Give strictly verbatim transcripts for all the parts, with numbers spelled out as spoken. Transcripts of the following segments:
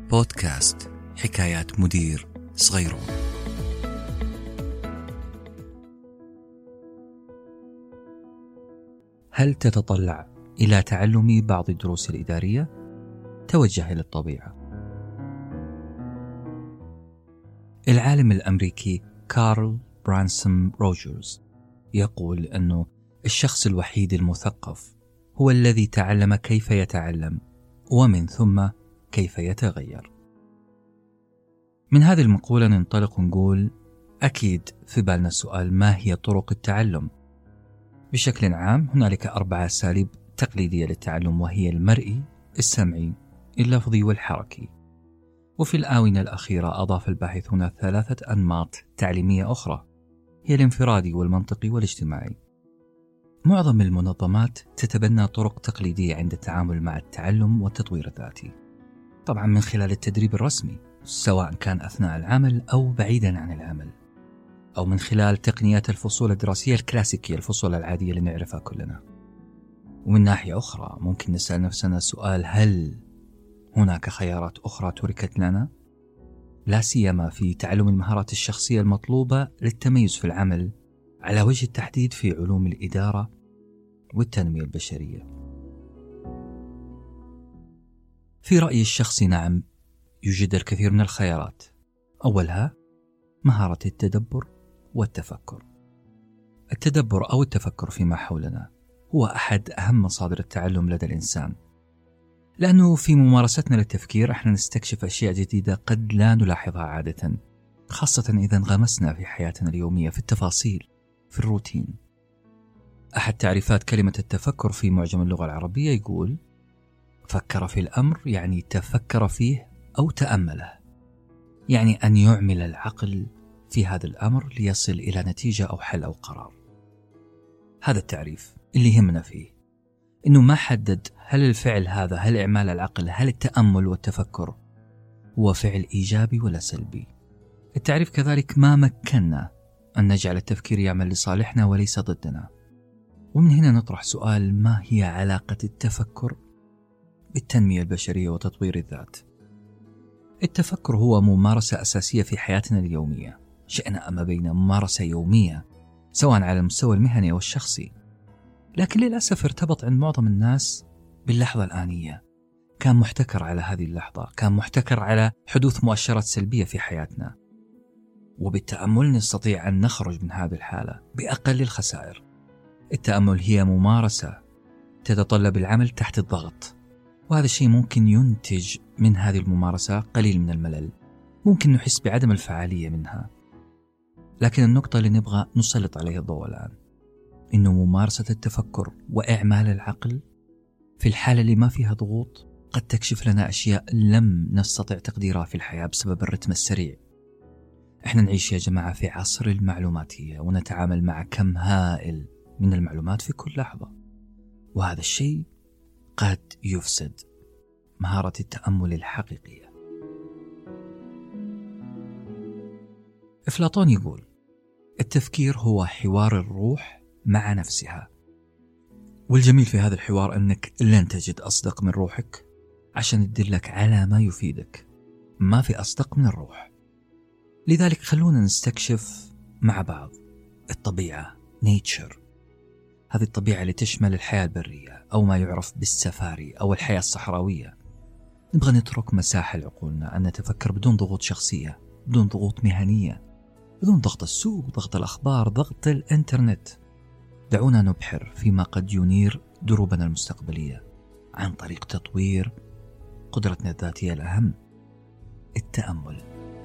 بودكاست حكايات مدير صغيرون. هل تتطلع إلى تعلم بعض الدروس الإدارية؟ توجه إلى الطبيعة. العالم الأمريكي كارل برانسون روجرز يقول أنه الشخص الوحيد المثقف هو الذي تعلم كيف يتعلم ومن ثم كيف يتغير. من هذه المقولة ننطلق ونقول أكيد في بالنا سؤال: ما هي طرق التعلم؟ بشكل عام هنالك أربع أساليب تقليدية للتعلم، وهي المرئي، السمعي، اللفظي والحركي. وفي الآونة الأخيرة أضاف الباحثون ثلاثة أنماط تعليمية أخرى، هي الانفرادي والمنطقي والاجتماعي. معظم المنظمات تتبنى طرق تقليدية عند التعامل مع التعلم والتطوير الذاتي، طبعا من خلال التدريب الرسمي سواء كان أثناء العمل أو بعيدا عن العمل، أو من خلال تقنيات الفصول الدراسية الكلاسيكية، الفصول العادية اللي نعرفها كلنا. ومن ناحية أخرى ممكن نسأل نفسنا سؤال: هل هناك خيارات أخرى تركت لنا؟ لا سيما في تعلم المهارات الشخصية المطلوبة للتميز في العمل، على وجه التحديد في علوم الإدارة والتنمية البشرية. في رأيي الشخصي نعم، يوجد الكثير من الخيارات. أولها مهارة التدبر والتفكر. التدبر أو التفكر فيما حولنا هو أحد أهم مصادر التعلم لدى الإنسان، لأنه في ممارستنا للتفكير احنا نستكشف أشياء جديدة قد لا نلاحظها عادة، خاصة إذا انغمسنا في حياتنا اليومية، في التفاصيل، في الروتين. أحد تعريفات كلمة التفكر في معجم اللغة العربية يقول: فكر في الأمر يعني تفكر فيه أو تأمله، يعني أن يعمل العقل في هذا الأمر ليصل إلى نتيجة أو حل أو قرار. هذا التعريف اللي يهمنا فيه إنه ما حدد هل الفعل هذا، هل إعمال العقل، هل التأمل والتفكر هو فعل إيجابي ولا سلبي. التعريف كذلك ما مكننا أن نجعل التفكير يعمل لصالحنا وليس ضدنا. ومن هنا نطرح سؤال: ما هي علاقة التفكر بالتنمية البشرية وتطوير الذات؟ التفكر هو ممارسة أساسية في حياتنا اليومية، شئنا أما بين ممارسة يومية سواء على المستوى المهني أو الشخصي، لكن للأسف ارتبط عند معظم الناس باللحظة الآنية، كان محتكر على هذه اللحظة، كان محتكر على حدوث مؤشرات سلبية في حياتنا. وبالتأمل نستطيع أن نخرج من هذه الحالة بأقل الخسائر. التأمل هي ممارسة تتطلب العمل تحت الضغط، وهذا الشيء ممكن ينتج من هذه الممارسة قليل من الملل، ممكن نحس بعدم الفعالية منها. لكن النقطة اللي نبغى نسلط عليها الضوء الآن إنه ممارسة التفكر وإعمال العقل في الحالة اللي ما فيها ضغوط قد تكشف لنا أشياء لم نستطع تقديرها في الحياة بسبب الرتم السريع. إحنا نعيش يا جماعة في عصر المعلوماتية، ونتعامل مع كم هائل من المعلومات في كل لحظة، وهذا الشيء قد يفسد مهارة التأمل الحقيقية. أفلاطون يقول: التفكير هو حوار الروح مع نفسها. والجميل في هذا الحوار أنك لن تجد أصدق من روحك عشان تدلك على ما يفيدك، ما في أصدق من الروح. لذلك خلونا نستكشف مع بعض الطبيعة، نيتشر، هذه الطبيعة اللي تشمل الحياة البرية أو ما يعرف بالسفاري أو الحياة الصحراوية. نبغى نترك مساحة لعقولنا أن نتفكر بدون ضغوط شخصية، بدون ضغوط مهنية، بدون ضغط السوق، ضغط الأخبار، ضغط الإنترنت. دعونا نبحر فيما قد ينير دروبنا المستقبلية عن طريق تطوير قدرتنا الذاتية الأهم، التأمل.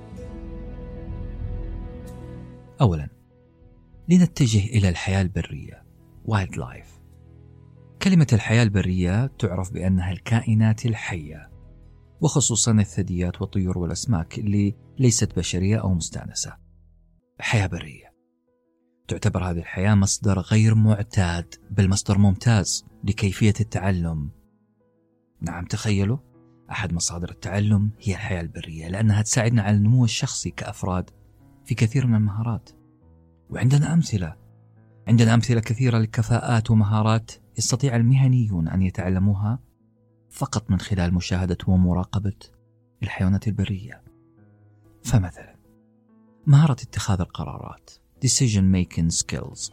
أولا، لنتجه إلى الحياة البرية، وايلد لايف. كلمة الحياة البرية تعرف بأنها الكائنات الحية، وخصوصا الثدييات والطيور والأسماك اللي ليست بشرية أو مستأنسة. حياة برية تعتبر هذه الحياة مصدر غير معتاد، بل مصدر ممتاز لكيفية التعلم. نعم، تخيلوا، أحد مصادر التعلم هي الحياة البرية، لأنها تساعدنا على النمو الشخصي كأفراد في كثير من المهارات. وعندنا أمثلة عندنا أمثلة كثيرة لكفاءات ومهارات يستطيع المهنيون أن يتعلموها فقط من خلال مشاهدة ومراقبة الحيوانات البرية. فمثلا مهارة اتخاذ القرارات decision making skills.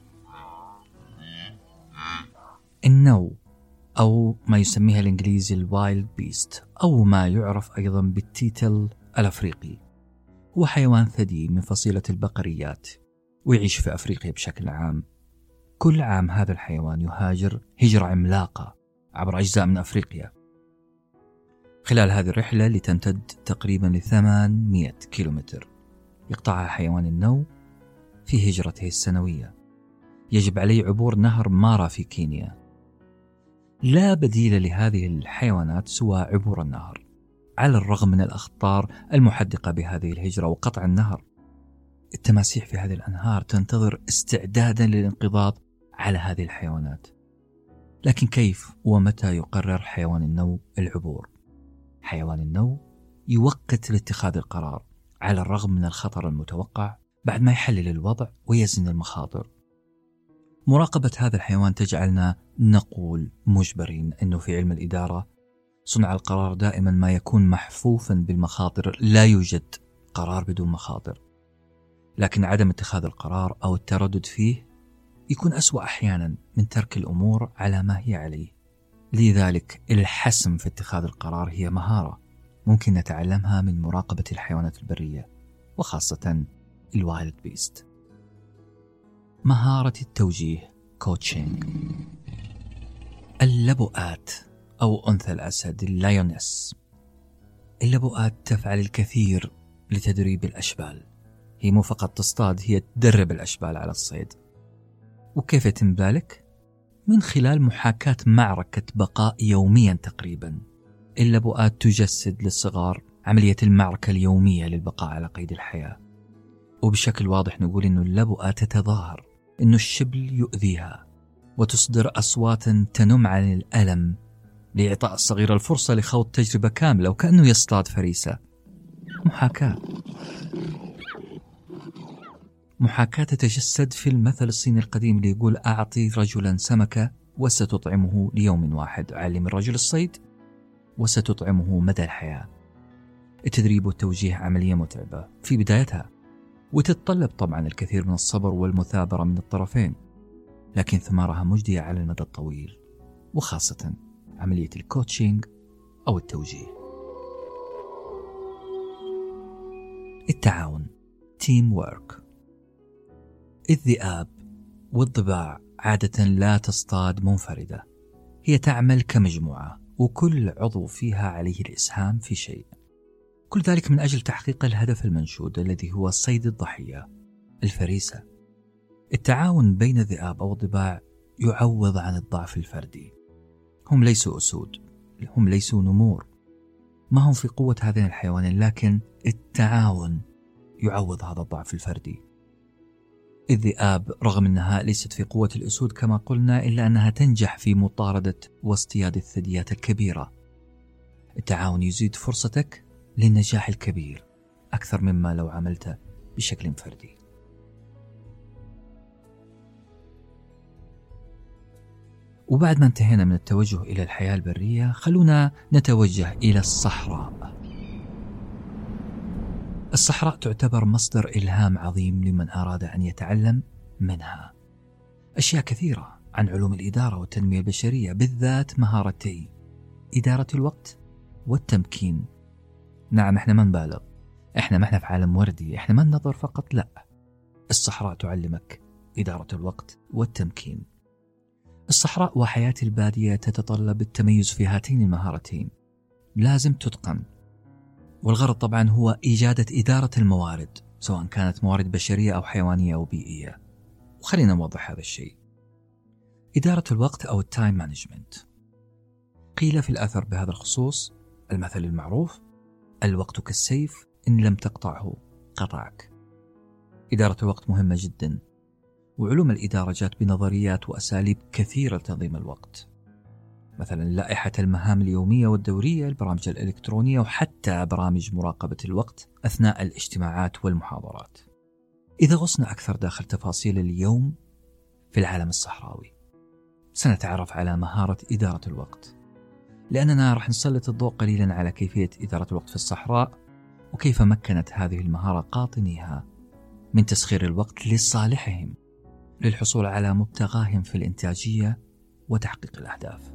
النو أو ما يسميها الإنجليزي الوايلد بيست أو ما يعرف أيضا بالتيتل الأفريقي، هو حيوان ثدي من فصيلة البقريات ويعيش في أفريقيا بشكل عام. كل عام هذا الحيوان يهاجر هجرة عملاقة عبر أجزاء من أفريقيا. خلال هذه الرحلة اللي تمتد تقريبا لثمانمائة كيلومتر يقطعها حيوان النو في هجرته السنوية. يجب عليه عبور نهر مارا في كينيا. لا بديل لهذه الحيوانات سوى عبور النهر، على الرغم من الأخطار المحدقة بهذه الهجرة وقطع النهر. التماسيح في هذه الأنهار تنتظر استعدادا للانقضاض على هذه الحيوانات. لكن كيف ومتى يقرر حيوان النو العبور؟ حيوان النو يوقت لاتخاذ القرار على الرغم من الخطر المتوقع بعد ما يحلل الوضع ويزن المخاطر. مراقبة هذا الحيوان تجعلنا نقول مجبرين أنه في علم الإدارة صنع القرار دائما ما يكون محفوفا بالمخاطر. لا يوجد قرار بدون مخاطر، لكن عدم اتخاذ القرار أو التردد فيه يكون أسوأ أحيانا من ترك الأمور على ما هي عليه. لذلك الحسم في اتخاذ القرار هي مهارة ممكن نتعلمها من مراقبة الحيوانات البرية وخاصة الوايلد بيست. مهارة التوجيه كوتشينج. اللبؤات أو أنثى الأسد اللايونس. اللبؤات تفعل الكثير لتدريب الأشبال. هي مو فقط تصطاد، هي تدرب الأشبال على الصيد. وكيف يتم ذلك؟ من خلال محاكاة معركة بقاء يوميا تقريبا. اللبؤات تجسد للصغار عملية المعركة اليومية للبقاء على قيد الحياة. وبشكل واضح نقول إنه اللبؤة تتظاهر إنه الشبل يؤذيها وتصدر أصوات تنم عن الألم لإعطاء الصغير الفرصة لخوض تجربة كاملة وكأنه يصطاد فريسة. محاكاة محاكاة تتجسد في المثل الصيني القديم اللي يقول أعطي رجلا سمكة وستطعمه ليوم واحد، علم الرجل الصيد وستطعمه مدى الحياة. التدريب والتوجيه عملية متعبة في بدايتها وتتطلب طبعا الكثير من الصبر والمثابرة من الطرفين، لكن ثمارها مجدية على المدى الطويل، وخاصة عملية الكوتشينج أو التوجيه. التعاون تيم وورك. الذئاب والضباع عادة لا تصطاد منفردة، هي تعمل كمجموعة وكل عضو فيها عليه الإسهام في شيء، كل ذلك من أجل تحقيق الهدف المنشود الذي هو صيد الضحية الفريسة. التعاون بين الذئاب أو الضباع يعوض عن الضعف الفردي. هم ليسوا أسود، هم ليسوا نمور، ما هم في قوة هذين الحيوانين، لكن التعاون يعوض هذا الضعف الفردي. الذئاب رغم أنها ليست في قوة الأسود كما قلنا، إلا أنها تنجح في مطاردة واصطياد الثدييات الكبيرة. التعاون يزيد فرصتك للنجاح الكبير أكثر مما لو عملت بشكل فردي. وبعد ما انتهينا من التوجه إلى الحياة البرية، خلونا نتوجه إلى الصحراء. الصحراء تعتبر مصدر إلهام عظيم لمن أراد أن يتعلم منها أشياء كثيرة عن علوم الإدارة والتنمية البشرية، بالذات مهارتي إدارة الوقت والتمكين. نعم، إحنا ما نبالغ، إحنا ما إحنا في عالم وردي، إحنا ما ننظر فقط، لا، الصحراء تعلمك إدارة الوقت والتمكين. الصحراء وحياة البادية تتطلب التميز في هاتين المهارتين، لازم تتقن. والغرض طبعا هو إيجاد إدارة الموارد، سواء كانت موارد بشرية أو حيوانية أو بيئية. وخلينا نوضح هذا الشيء. إدارة الوقت أو التايم مانجمنت. قيل في الأثر بهذا الخصوص المثل المعروف: الوقت كالسيف إن لم تقطعه قطعك. إدارة الوقت مهمة جدا، وعلوم الإدارة جاءت بنظريات وأساليب كثيرة لتنظيم الوقت، مثلا لائحة المهام اليومية والدورية، البرامج الإلكترونية، وحتى برامج مراقبة الوقت أثناء الاجتماعات والمحاضرات. إذا غصنا أكثر داخل تفاصيل اليوم في العالم الصحراوي، سنتعرف على مهارة إدارة الوقت. لأننا راح نسلط الضوء قليلا على كيفية إدارة الوقت في الصحراء، وكيف مكنت هذه المهارة قاطنيها من تسخير الوقت لصالحهم للحصول على مبتغاهم في الإنتاجية وتحقيق الأهداف.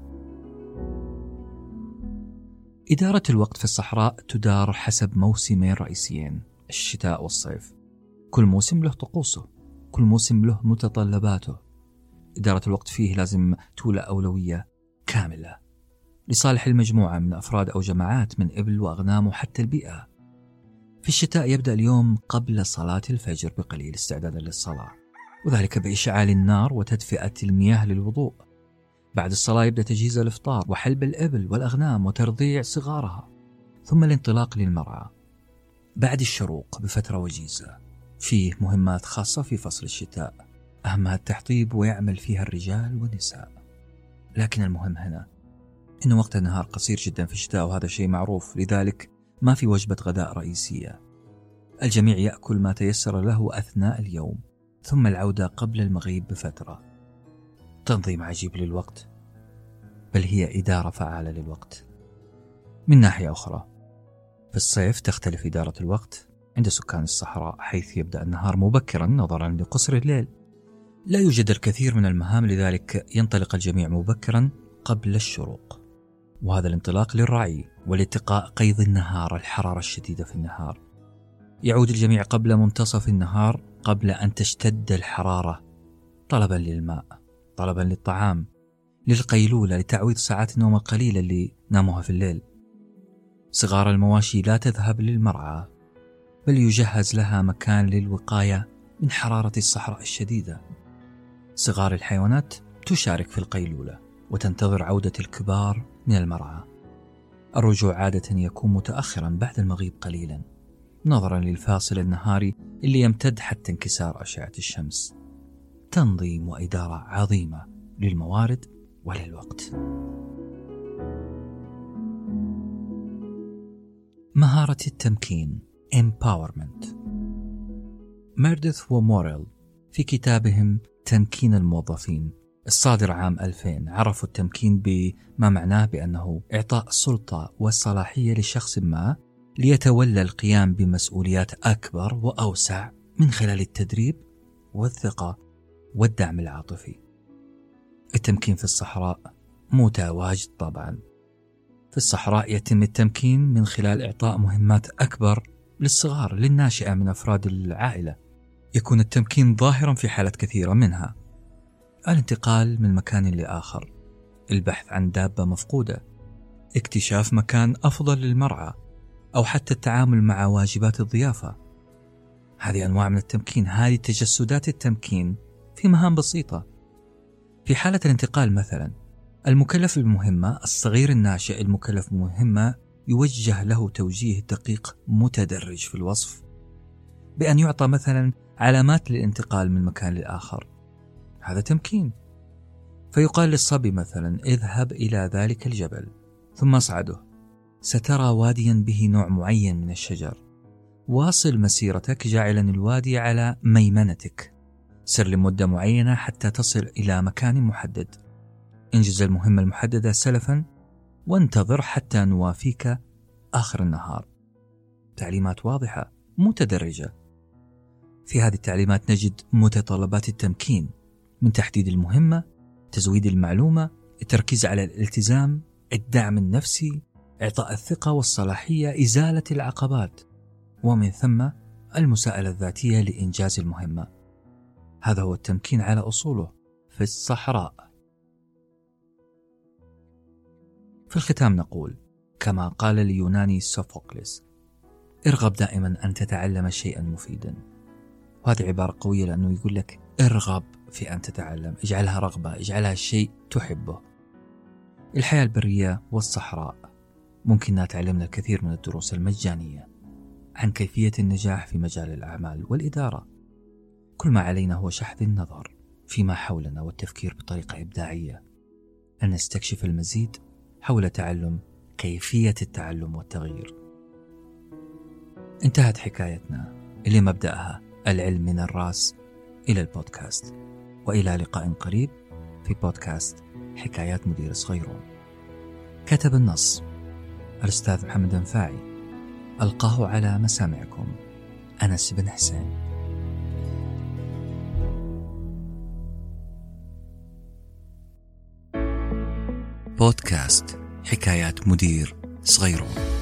إدارة الوقت في الصحراء تدار حسب موسمين رئيسيين، الشتاء والصيف. كل موسم له طقوسه، كل موسم له متطلباته. إدارة الوقت فيه لازم تولى أولوية كاملة لصالح المجموعة من أفراد أو جماعات من إبل وأغنام وحتى البيئة. في الشتاء يبدأ اليوم قبل صلاة الفجر بقليل استعدادا للصلاة، وذلك بإشعال النار وتدفئة المياه للوضوء. بعد الصلاة يبدأ تجهيز الإفطار وحلب الإبل والأغنام وترضيع صغارها، ثم الانطلاق للمرعى. بعد الشروق بفترة وجيزة فيه مهمات خاصة في فصل الشتاء، أهمها التحطيب ويعمل فيها الرجال والنساء. لكن المهم هنا إن وقت النهار قصير جدا في الشتاء، وهذا شيء معروف، لذلك ما في وجبة غداء رئيسية. الجميع يأكل ما تيسر له أثناء اليوم، ثم العودة قبل المغيب بفترة. تنظيم عجيب للوقت، بل هي إدارة فعالة للوقت. من ناحية أخرى، في الصيف تختلف إدارة الوقت عند سكان الصحراء، حيث يبدأ النهار مبكرا نظرا لقصر الليل. لا يوجد الكثير من المهام، لذلك ينطلق الجميع مبكرا قبل الشروق، وهذا الانطلاق للرعي والاتقاء قيض النهار، الحرارة الشديدة في النهار. يعود الجميع قبل منتصف النهار قبل أن تشتد الحرارة، طلبا للماء، طلبا للطعام، للقيلولة، لتعويض ساعات النوم القليلة اللي ناموها في الليل. صغار المواشي لا تذهب للمرعى، بل يجهز لها مكان للوقاية من حرارة الصحراء الشديدة. صغار الحيوانات تشارك في القيلولة وتنتظر عودة الكبار من المرعى. الرجوع عادة يكون متأخرا بعد المغيب قليلا، نظرا للفاصل النهاري اللي يمتد حتى انكسار أشعة الشمس. تنظيم وإدارة عظيمة للموارد وللوقت. مهارة التمكين empowerment. ميرديث وموريل في كتابهم تمكين الموظفين الصادر عام ألفين عرفوا التمكين بما معناه بأنه إعطاء السلطة والصلاحية لشخص ما ليتولى القيام بمسؤوليات أكبر وأوسع من خلال التدريب والثقة والدعم العاطفي. التمكين في الصحراء متواجد طبعا. في الصحراء يتم التمكين من خلال إعطاء مهمات أكبر للصغار للناشئة من أفراد العائلة. يكون التمكين ظاهرا في حالات كثيرة، منها الانتقال من مكان لآخر، البحث عن دابة مفقودة، اكتشاف مكان أفضل للمرعى، أو حتى التعامل مع واجبات الضيافة. هذه أنواع من التمكين، هذه تجسدات التمكين في مهام بسيطة. في حالة الانتقال مثلا، المكلف بمهمة، الصغير الناشئ المكلف بمهمة يوجه له توجيه دقيق متدرج في الوصف، بأن يعطى مثلا علامات للانتقال من مكان لآخر. هذا تمكين. فيقال للصبي مثلا: اذهب إلى ذلك الجبل ثم اصعده، سترى واديا به نوع معين من الشجر، واصل مسيرتك جاعلا الوادي على ميمنتك، سر لمدة معينة حتى تصل إلى مكان محدد، انجز المهمة المحددة سلفا وانتظر حتى نوافيك آخر النهار. تعليمات واضحة متدرجة. في هذه التعليمات نجد متطلبات التمكين، من تحديد المهمة، تزويد المعلومة، التركيز على الالتزام، الدعم النفسي، إعطاء الثقة والصلاحية، إزالة العقبات، ومن ثم المساءلة الذاتية لإنجاز المهمة. هذا هو التمكين على أصوله في الصحراء. في الختام نقول كما قال اليوناني سوفوكليس: ارغب دائما أن تتعلم شيئا مفيدا. وهذه عبارة قوية، لأنه يقول لك ارغب في أن تتعلم، اجعلها رغبة، اجعلها شيء تحبه. الحياة البرية والصحراء ممكن أن تعلمنا الكثير من الدروس المجانية عن كيفية النجاح في مجال الأعمال والإدارة. كل ما علينا هو شحذ النظر فيما حولنا والتفكير بطريقة إبداعية، أن نستكشف المزيد حول تعلم كيفية التعلم والتغيير. انتهت حكايتنا اللي مبدأها العلم من الرأس إلى البودكاست، وإلى لقاء قريب في بودكاست حكايات مدير صغيرون. كتب النص الأستاذ محمد انفاعي. ألقاه على مسامعكم أنس بن حسين. بودكاست حكايات مدير صغيرون.